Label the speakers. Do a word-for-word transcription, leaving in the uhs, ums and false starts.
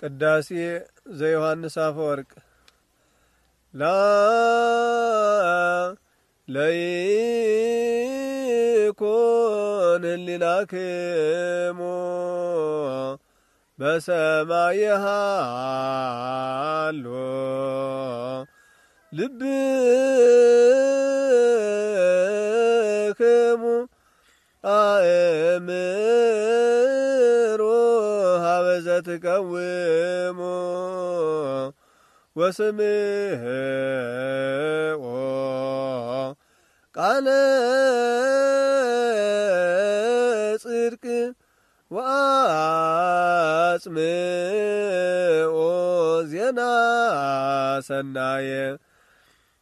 Speaker 1: ቅዳሴ ዘዮሐንስ አፈወርቅ ላ ለይኩን ህሊናክሙ በሰማይ ሃሎ ልብክሙ አእምሮ ሀበዘ ትቀውሙ ወስምዖ ቃለ ጽድቅ ወአጽምዖ ዜና ሰናየ